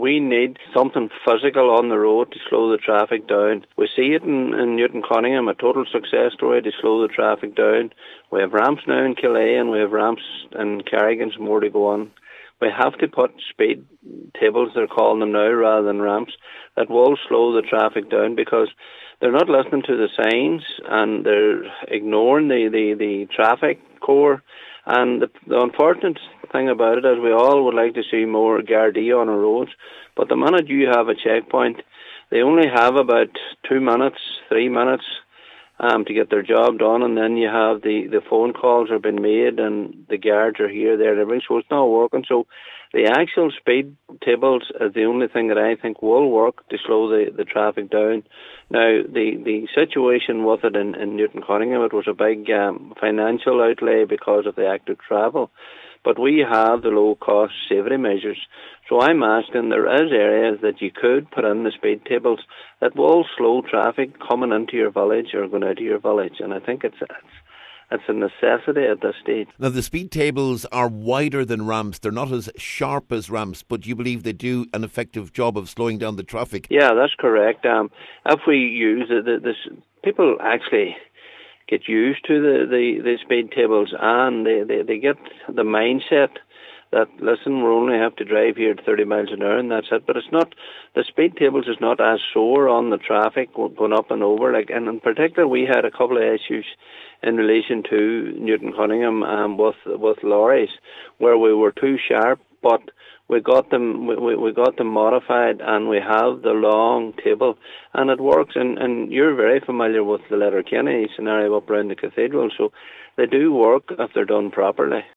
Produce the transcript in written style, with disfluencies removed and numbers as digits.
We need something physical on the road to slow the traffic down. We see it in Newton Cunningham, a total success story to slow the traffic down. We have ramps now in Killea and we have ramps in Carrigan's, more to go on. We have to put speed tables, they're calling them now, rather than ramps, that will slow the traffic down, because they're not listening to the signs and they're ignoring the traffic core. And the unfortunate thing about it is we all would like to see more Gardaí on our roads, but the minute you have a checkpoint, they only have about 2 minutes, 3 minutes to get their job done, and then you have the phone calls are being made and the guards are here, there, and everything, so it's not working. So the actual speed tables is the only thing that I think will work to slow the traffic down. Now, the situation with it in Newton Cunningham, it was a big financial outlay because of the active travel. But we have the low-cost safety measures. So I'm asking, there is areas that you could put in the speed tables that will slow traffic coming into your village or going out of your village. And I think it's a necessity at this stage. Now, the speed tables are wider than ramps. They're not as sharp as ramps, but you believe they do an effective job of slowing down the traffic? Yeah, that's correct. If we use this, people actually get used to the speed tables, and they get the mindset that, listen, we only have to drive here at 30 miles an hour and that's it. But it's not, the speed tables is not as sore on the traffic going up and over. And in particular, we had a couple of issues in relation to Newton Cunningham with lorries, where we were too sharp, but we got them modified, and we have the long table, and it works. And you're very familiar with the Letterkenny scenario up around the cathedral, so they do work if they're done properly.